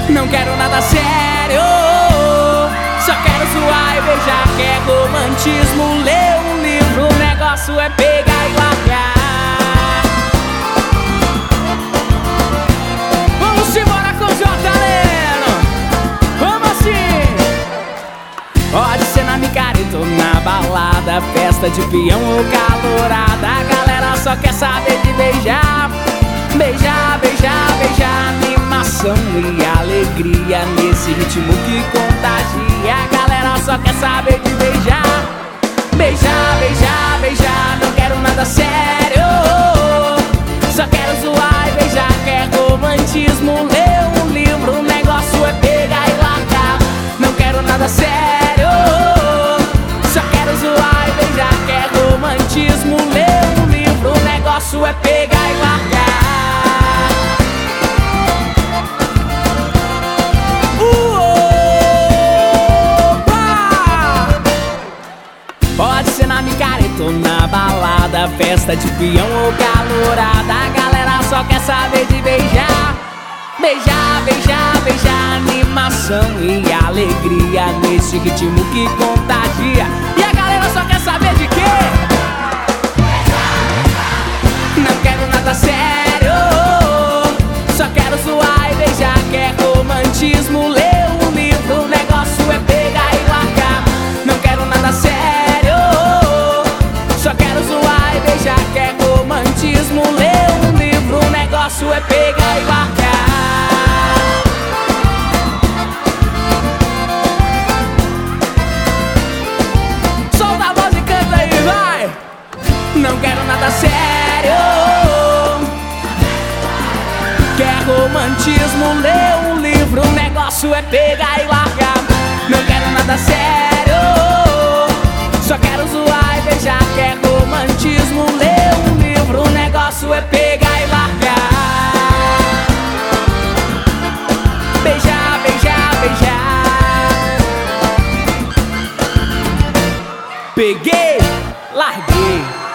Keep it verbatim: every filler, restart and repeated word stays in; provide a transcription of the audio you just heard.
Não quero nada sério, só quero zoar e beijar. Quer romantismo, ler um livro. O negócio é pegar e largar. Vamos embora com J. Leno. Vamos assim. Pode ser na micareta ou na balada, festa de peão ou calorada. A galera só quer saber de beijar. Beijar, beijar, beijar. Animação e alegria nesse ritmo que contagia. A galera só quer saber de beijar. Beijar, beijar, beijar. Não quero nada sério, só quero zoar e beijar. Quer romantismo, ler um livro. O negócio é pegar e largar. Não quero nada sério, só quero zoar e beijar. Quer romantismo, ler um livro. O negócio é pegar e largar. Pode ser na micareta ou na balada, festa de peão ou calorada. A galera só quer saber de beijar. Beijar, beijar, beijar. Animação e alegria nesse ritmo que contagia. E a galera só quer saber de quê? Não quero nada sério, só quero zoar e beijar. Quer romantismo, ler um livro. O negócio é pegar e largar. Não quero nada sério, só quero zoar e beijar. Quer romantismo, ler um livro. O negócio é pegar e largar. Solta a voz e canta aí, vai! Não quero nada sério, quer romantismo, ler um livro. O negócio é pegar e largar. Não quero nada sério, só quero zoar e beijar. Quer romantismo, ler um livro. O negócio é pegar e largar. Beijar, beijar, beijar. Peguei, larguei.